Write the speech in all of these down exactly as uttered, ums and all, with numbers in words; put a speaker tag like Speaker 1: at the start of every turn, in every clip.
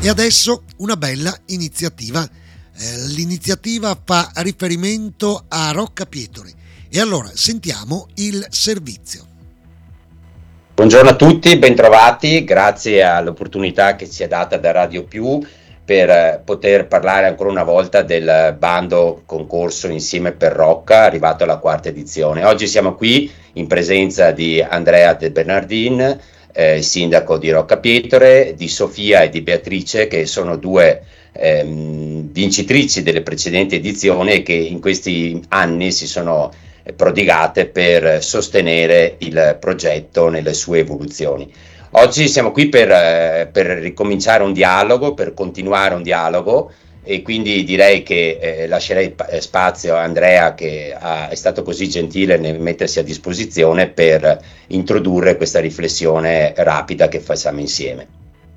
Speaker 1: E adesso una bella iniziativa. Eh, l'iniziativa fa riferimento a Rocca Pietore. E allora sentiamo il servizio.
Speaker 2: Buongiorno a tutti, bentrovati, grazie all'opportunità che ci è data da Radio Più per poter parlare ancora una volta del bando concorso Insieme per Rocca, arrivato alla quarta edizione. Oggi siamo qui in presenza di Andrea De Bernardin, eh, sindaco di Rocca Pietore, di Sofia e di Beatrice, che sono due ehm, vincitrici delle precedenti edizioni e che in questi anni si sono prodigate per sostenere il progetto nelle sue evoluzioni. Oggi siamo qui per, eh, per ricominciare un dialogo, per continuare un dialogo, e quindi direi che eh, lascerei spazio a Andrea, che ha, è stato così gentile nel mettersi a disposizione per introdurre questa riflessione rapida che facciamo insieme.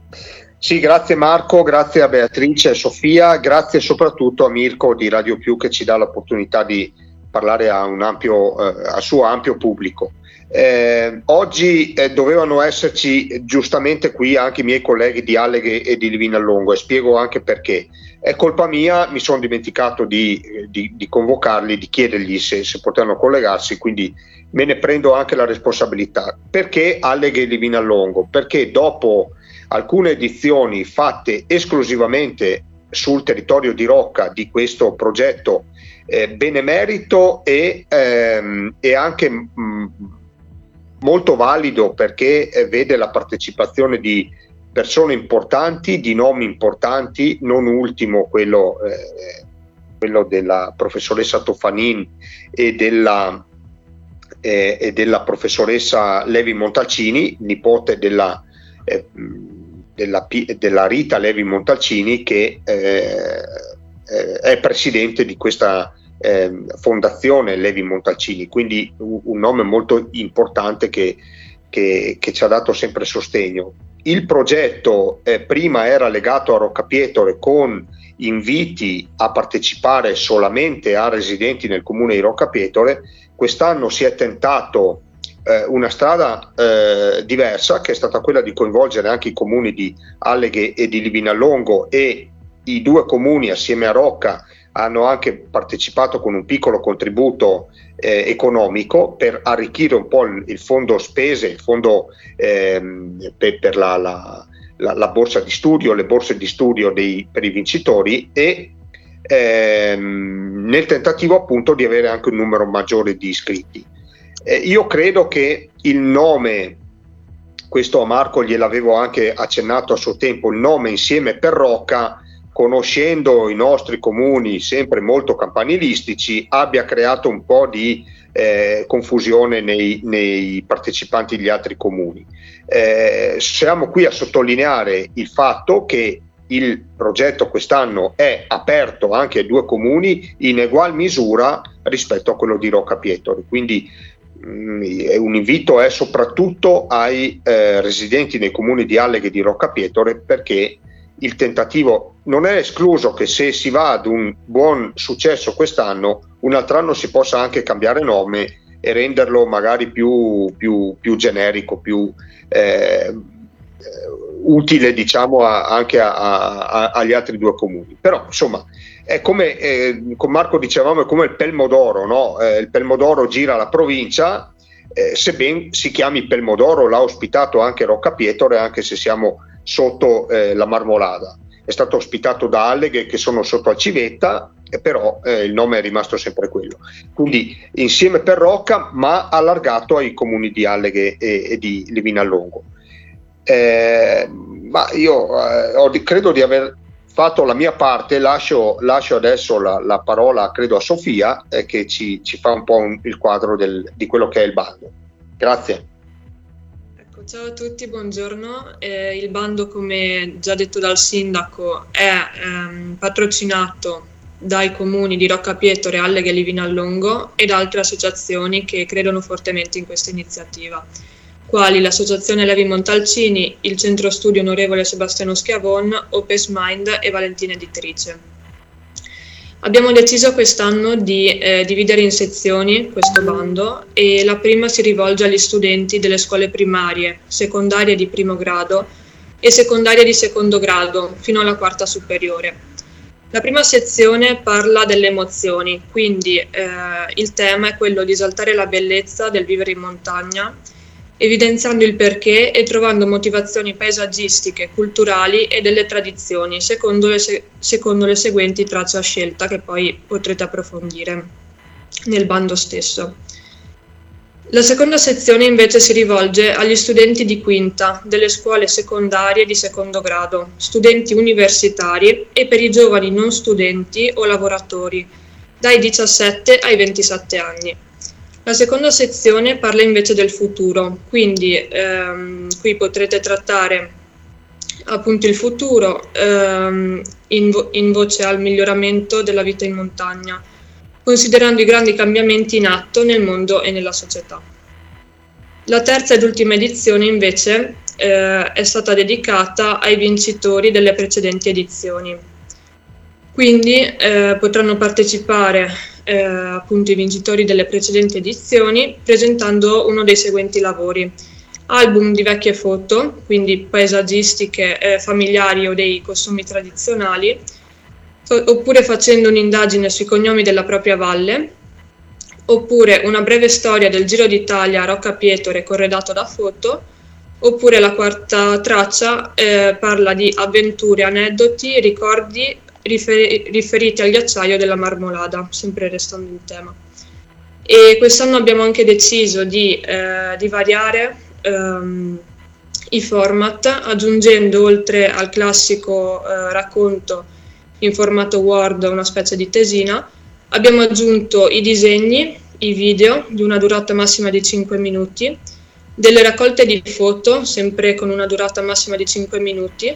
Speaker 3: Sì, grazie Marco, grazie a Beatrice e Sofia, grazie soprattutto a Mirko di Radio Più che ci dà l'opportunità di parlare a un ampio, eh, al suo ampio pubblico. Eh, oggi eh, dovevano esserci giustamente qui anche i miei colleghi di Alleghe e di Livinallongo, e spiego anche perché. È colpa mia, mi sono dimenticato di, di, di convocarli, di chiedergli se, se potevano collegarsi, quindi me ne prendo anche la responsabilità. Perché Alleghe e Livinallongo? Perché dopo alcune edizioni fatte esclusivamente sul territorio di Rocca di questo progetto eh, benemerito e, ehm, e anche mh, molto valido, perché eh, vede la partecipazione di persone importanti, di nomi importanti, non ultimo quello, eh, quello della professoressa Toffanin e della, eh, e della professoressa Levi Montalcini, nipote della, eh, della, della Rita Levi Montalcini, che eh, è presidente di questa eh, fondazione Levi Montalcini, quindi un, un nome molto importante che, che, che ci ha dato sempre sostegno. Il progetto eh, prima era legato a Rocca Pietore con inviti a partecipare solamente a residenti nel comune di Rocca Pietore. Quest'anno si è tentato eh, una strada eh, diversa, che è stata quella di coinvolgere anche i comuni di Alleghe e di Livinallongo, e i due comuni assieme a Rocca hanno anche partecipato con un piccolo contributo eh, economico per arricchire un po' il, il fondo spese, il fondo ehm, per, per la, la, la, la borsa di studio, le borse di studio dei, per i vincitori, e ehm, nel tentativo appunto di avere anche un numero maggiore di iscritti. Eh, io credo che il nome, questo a Marco gliel'avevo anche accennato a suo tempo, il nome Insieme per Rocca, conoscendo i nostri comuni sempre molto campanilistici, abbia creato un po' di eh, confusione nei, nei partecipanti degli altri comuni. Eh, siamo qui a sottolineare il fatto che il progetto quest'anno è aperto anche ai due comuni in egual misura rispetto a quello di Rocca Pietore, quindi mh, un invito è soprattutto ai eh, residenti nei comuni di Alleghe e di Rocca Pietore, perché il tentativo non è escluso che, se si va ad un buon successo quest'anno, un altro anno si possa anche cambiare nome e renderlo magari più, più, più generico, più eh, utile, diciamo, a, anche a, a, agli altri due comuni. Però insomma è come eh, con Marco dicevamo, è come il Pelmodoro, no? Eh, il Pelmodoro gira la provincia, eh, sebbene si chiami Pelmodoro, l'ha ospitato anche Rocca Pietore, anche se siamo sotto eh, la Marmolada. È stato ospitato da Alleghe, che sono sotto al Civetta, e però eh, il nome è rimasto sempre quello. Quindi Insieme per Rocca, ma allargato ai comuni di Alleghe e, e di Livinallongo. Eh, ma io eh, ho, credo di aver fatto la mia parte. Lascio, lascio adesso la, la parola, credo, a Sofia, eh, che ci, ci fa un po' un, il quadro del, di quello che è il bando. Grazie.
Speaker 4: Ciao a tutti, buongiorno. Eh, il bando, come già detto dal sindaco, è ehm, patrocinato dai comuni di Rocca Pietore, Alleghe e Livinallongo e da altre associazioni che credono fortemente in questa iniziativa, quali l'Associazione Levi Montalcini, il Centro Studio Onorevole Sebastiano Schiavon, Opes Mind e Valentina Editrice. Abbiamo deciso quest'anno di eh, dividere in sezioni questo bando, e la prima si rivolge agli studenti delle scuole primarie, secondarie di primo grado e secondarie di secondo grado fino alla quarta superiore. La prima sezione parla delle emozioni, quindi eh, il tema è quello di esaltare la bellezza del vivere in montagna, evidenziando il perché e trovando motivazioni paesaggistiche, culturali e delle tradizioni, secondo le, se- secondo le seguenti tracce a scelta che poi potrete approfondire nel bando stesso. La seconda sezione invece si rivolge agli studenti di quinta delle scuole secondarie di secondo grado, studenti universitari e per i giovani non studenti o lavoratori, dai diciassette ai ventisette anni. La seconda sezione parla invece del futuro, quindi ehm, qui potrete trattare appunto il futuro ehm, in, vo- in voce al miglioramento della vita in montagna, considerando i grandi cambiamenti in atto nel mondo e nella società. La terza ed ultima edizione invece eh, è stata dedicata ai vincitori delle precedenti edizioni. Quindi eh, potranno partecipare eh, appunto i vincitori delle precedenti edizioni presentando uno dei seguenti lavori: album di vecchie foto, quindi paesaggistiche, eh, familiari o dei costumi tradizionali, oppure facendo un'indagine sui cognomi della propria valle, oppure una breve storia del Giro d'Italia a Rocca Pietore corredato da foto, oppure la quarta traccia eh, parla di avventure, aneddoti, ricordi rifer- riferiti al ghiacciaio della Marmolada, sempre restando in tema. E quest'anno abbiamo anche deciso di, eh, di variare ehm, i format, aggiungendo oltre al classico eh, racconto in formato Word, una specie di tesina, abbiamo aggiunto i disegni, i video di una durata massima di cinque minuti, delle raccolte di foto, sempre con una durata massima di cinque minuti,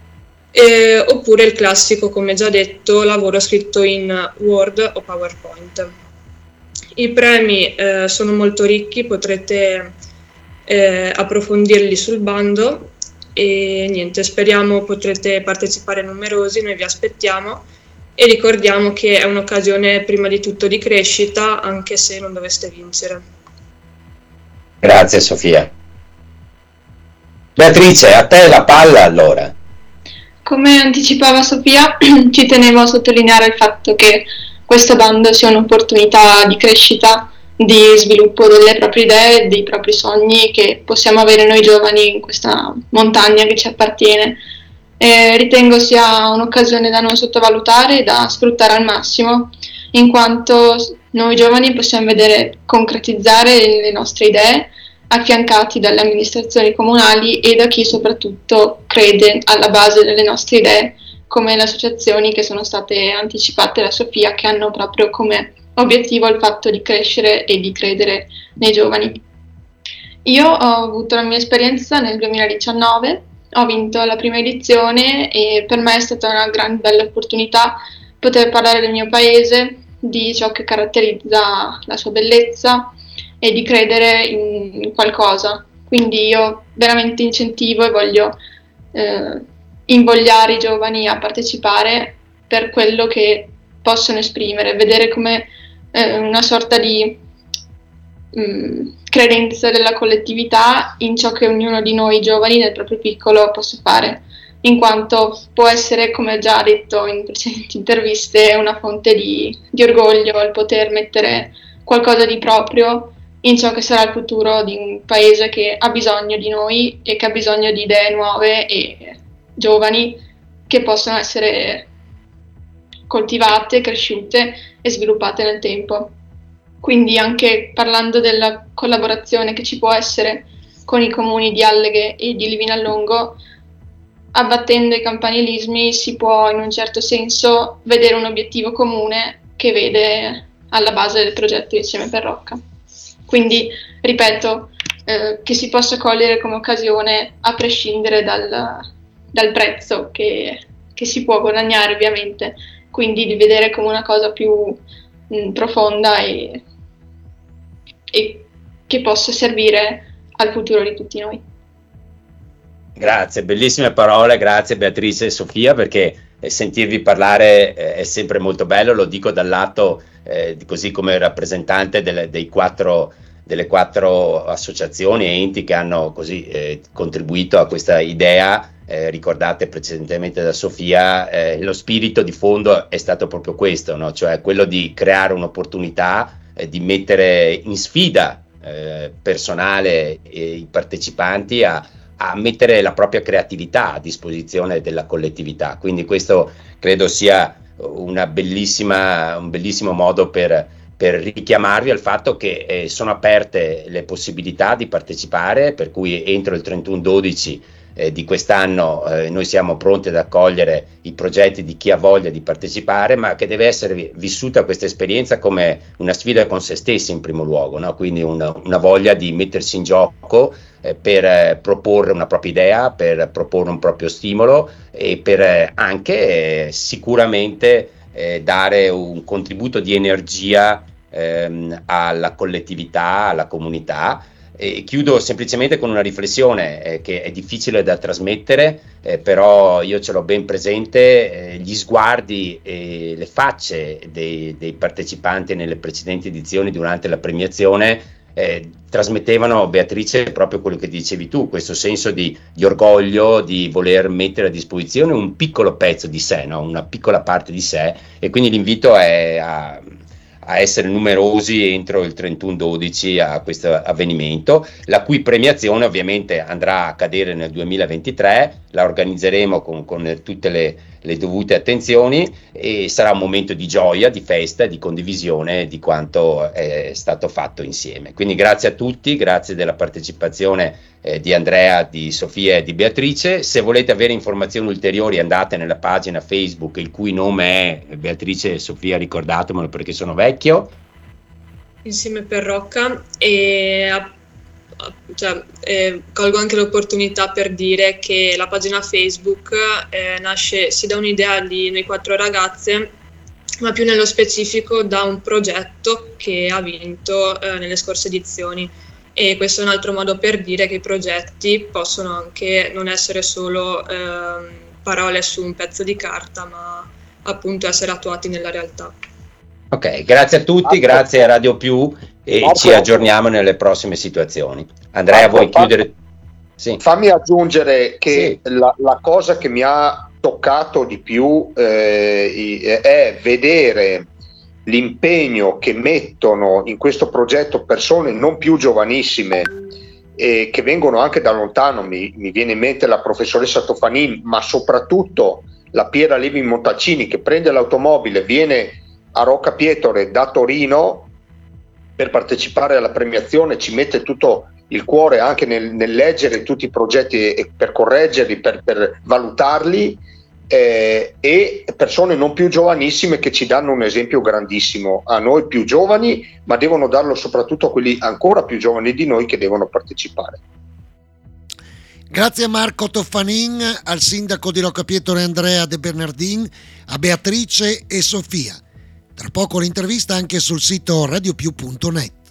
Speaker 4: eh, oppure il classico, come già detto, lavoro scritto in Word o PowerPoint. I premi eh, sono molto ricchi, potrete eh, approfondirli sul bando e niente, speriamo potrete partecipare numerosi, noi vi aspettiamo e ricordiamo che è un'occasione prima di tutto di crescita, anche se non doveste vincere.
Speaker 2: Grazie Sofia. Beatrice, a te la palla allora.
Speaker 5: Come anticipava Sofia, ci tenevo a sottolineare il fatto che questo bando sia un'opportunità di crescita, di sviluppo delle proprie idee, dei propri sogni che possiamo avere noi giovani in questa montagna che ci appartiene. E ritengo sia un'occasione da non sottovalutare e da sfruttare al massimo, in quanto noi giovani possiamo vedere concretizzare le nostre idee, affiancati dalle amministrazioni comunali e da chi soprattutto crede alla base delle nostre idee, come le associazioni che sono state anticipate da Sofia, che hanno proprio come obiettivo il fatto di crescere e di credere nei giovani. Io ho avuto la mia esperienza nel duemiladiciannove, ho vinto la prima edizione e per me è stata una gran bella opportunità poter parlare del mio paese, di ciò che caratterizza la sua bellezza e di credere in qualcosa. Quindi io veramente incentivo e voglio eh, invogliare i giovani a partecipare per quello che possono esprimere, vedere come eh, una sorta di mh, credenza della collettività in ciò che ognuno di noi giovani nel proprio piccolo possa fare, in quanto può essere, come ho già detto in precedenti interviste, una fonte di, di orgoglio il poter mettere qualcosa di proprio in ciò che sarà il futuro di un paese che ha bisogno di noi e che ha bisogno di idee nuove e giovani che possono essere coltivate, cresciute e sviluppate nel tempo. Quindi anche parlando della collaborazione che ci può essere con i comuni di Alleghe e di Livinallongo, abbattendo i campanilismi si può in un certo senso vedere un obiettivo comune che vede alla base del progetto Insieme per Rocca. Quindi, ripeto, eh, che si possa cogliere come occasione a prescindere dal, dal prezzo che, che si può guadagnare ovviamente, quindi di vedere come una cosa più mh, profonda e, e che possa servire al futuro di tutti noi.
Speaker 2: Grazie, bellissime parole, grazie Beatrice e Sofia, perché eh, sentirvi parlare eh, è sempre molto bello, lo dico dal lato eh, così come rappresentante delle, dei quattro, delle quattro associazioni e enti che hanno così eh, contribuito a questa idea eh, ricordate precedentemente da Sofia, eh, lo spirito di fondo è stato proprio questo, no? Cioè quello di creare un'opportunità, eh, di mettere in sfida eh, personale e i partecipanti a a mettere la propria creatività a disposizione della collettività. Quindi questo credo sia una bellissima, un bellissimo modo per, per richiamarvi al fatto che eh, sono aperte le possibilità di partecipare, per cui entro il trentuno dodici eh, di quest'anno eh, noi siamo pronti ad accogliere i progetti di chi ha voglia di partecipare, ma che deve essere vissuta questa esperienza come una sfida con se stessi in primo luogo, no? Quindi una, una voglia di mettersi in gioco eh, per eh, proporre una propria idea, per proporre un proprio stimolo e per eh, anche eh, sicuramente eh, dare un contributo di energia ehm, alla collettività, alla comunità. E chiudo semplicemente con una riflessione eh, che è difficile da trasmettere, eh, però io ce l'ho ben presente, eh, gli sguardi e le facce dei, dei partecipanti nelle precedenti edizioni durante la premiazione eh, trasmettevano, Beatrice, proprio quello che dicevi tu, questo senso di, di orgoglio, di voler mettere a disposizione un piccolo pezzo di sé, no? Una piccola parte di sé, e quindi l'invito è a a essere numerosi entro il trentuno dodici a questo avvenimento, la cui premiazione ovviamente andrà a cadere nel duemilaventitré, la organizzeremo con, con tutte le, le dovute attenzioni e sarà un momento di gioia, di festa, di condivisione di quanto è stato fatto insieme. Quindi grazie a tutti, grazie della partecipazione eh, di Andrea, di Sofia e di Beatrice. Se volete avere informazioni ulteriori andate nella pagina Facebook, il cui nome è Beatrice e Sofia, ricordatemelo perché sono vecchio.
Speaker 4: Insieme per Rocca, e cioè, eh, colgo anche l'opportunità per dire che la pagina Facebook eh, nasce sì da un'idea di noi quattro ragazze, ma più nello specifico da un progetto che ha vinto eh, nelle scorse edizioni, e questo è un altro modo per dire che i progetti possono anche non essere solo eh, parole su un pezzo di carta, ma appunto essere attuati nella realtà.
Speaker 2: Ok, grazie a tutti, Marco, grazie a Radio Più e Marco, ci aggiorniamo nelle prossime situazioni. Andrea, Marco, vuoi chiudere? Sì.
Speaker 3: Fammi aggiungere che sì. la, la cosa che mi ha toccato di più eh, è vedere l'impegno che mettono in questo progetto persone non più giovanissime e che vengono anche da lontano. Mi, mi viene in mente la professoressa Tofanin, ma soprattutto la Piera Levi Montalcini, che prende l'automobile, viene a Rocca Pietore da Torino per partecipare alla premiazione, ci mette tutto il cuore anche nel, nel leggere tutti i progetti e per correggerli, per, per valutarli, eh, e persone non più giovanissime che ci danno un esempio grandissimo a noi più giovani, ma devono darlo soprattutto a quelli ancora più giovani di noi che devono partecipare.
Speaker 1: Grazie a Marco Toffanin, al sindaco di Rocca Pietore Andrea De Bernardin, a Beatrice e Sofia. Tra poco l'intervista anche sul sito radiopiù punto net.